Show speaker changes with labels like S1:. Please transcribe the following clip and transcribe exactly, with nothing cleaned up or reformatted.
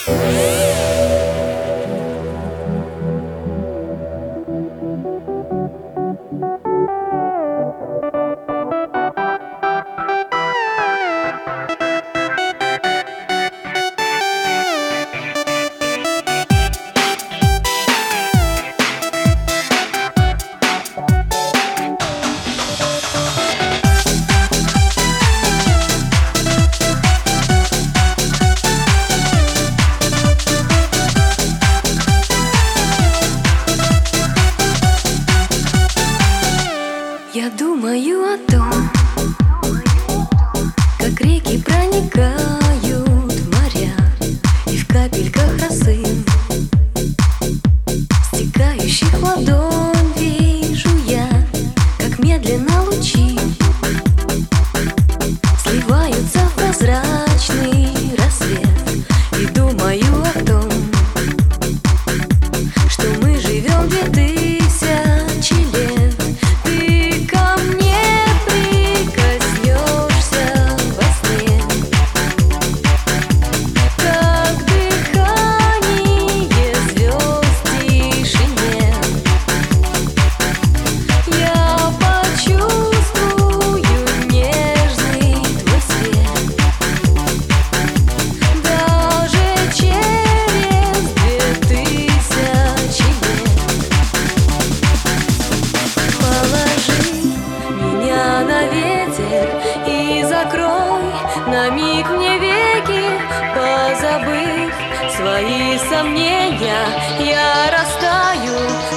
S1: Я думаю о том, как реки проникают в моря, и в капельках росы, стекающих в ладонь, вижу я, как медленно лучи сливаются в прозрачный рассвет. И думаю о том, что мы живем две тысячи лет. И закрой на миг мне веки, позабыв свои сомнения, я растаю